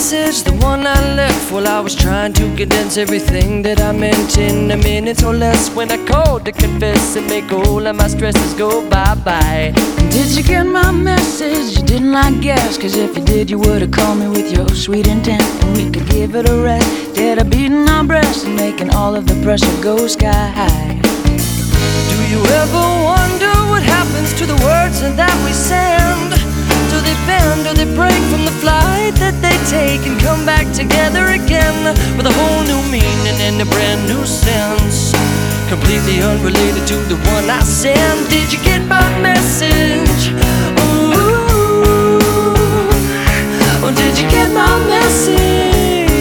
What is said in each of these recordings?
message, the one I left while I was trying to condense everything that I meant in a minute or less. When I called to confess and make all of my stresses go bye-bye. Did you get my message? You didn't, I guess, 'cause if you did, you would've called me with your sweet intent, and we could give it a rest, instead of beating our breasts and making all of the pressure go sky high. Do you ever wonder what happens to the words that we send? Do they bend or they break from the flight that they take and come back together again with a whole new meaning and a brand new sense, completely unrelated to the one I sent? Did you get my message? Ooh, oh, did you get my message?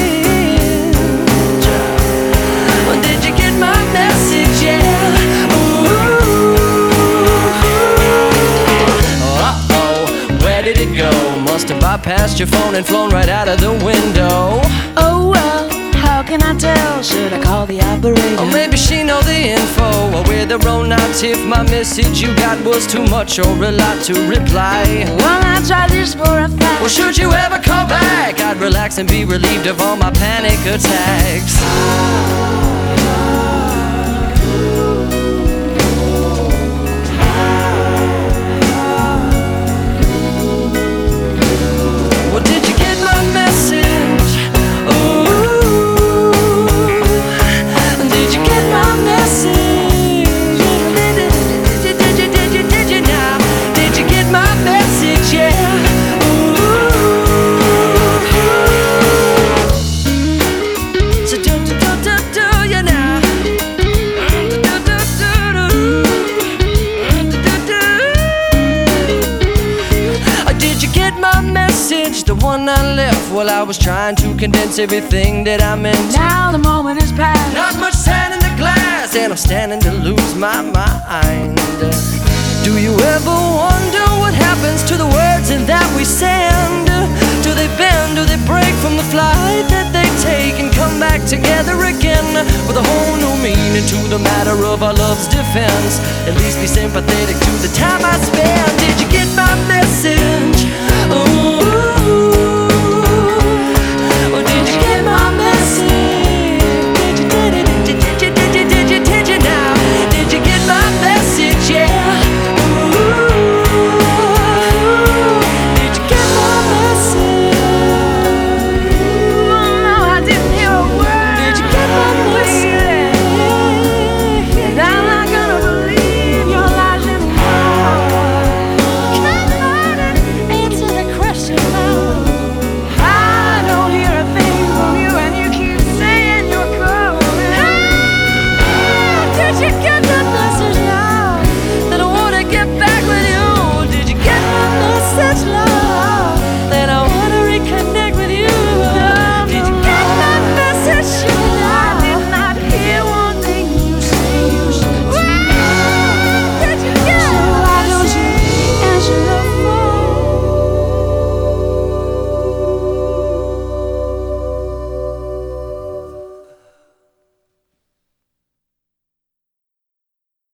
Oh, did you get my message? Yeah. Did it go? Must have bypassed your phone and flown right out of the window. Oh well, how can I tell? Should I call the operator? Or maybe she know the info, or we're the wrong nights if my message you got was too much or a lot to reply. Well, I tried this for a fact. Well, should you ever call back, I'd relax and be relieved of all my panic attacks. The one I left while I was trying to condense everything that I meant. Now the moment is past. Not much sand in the glass, and I'm standing to lose my mind. Do you ever wonder what happens to the words that we send? Do they bend, do they break from the flight that they take and come back together again with a whole new meaning to the matter of our love's defense? At least be sympathetic to the time I spent. Did you get my message? Ooh.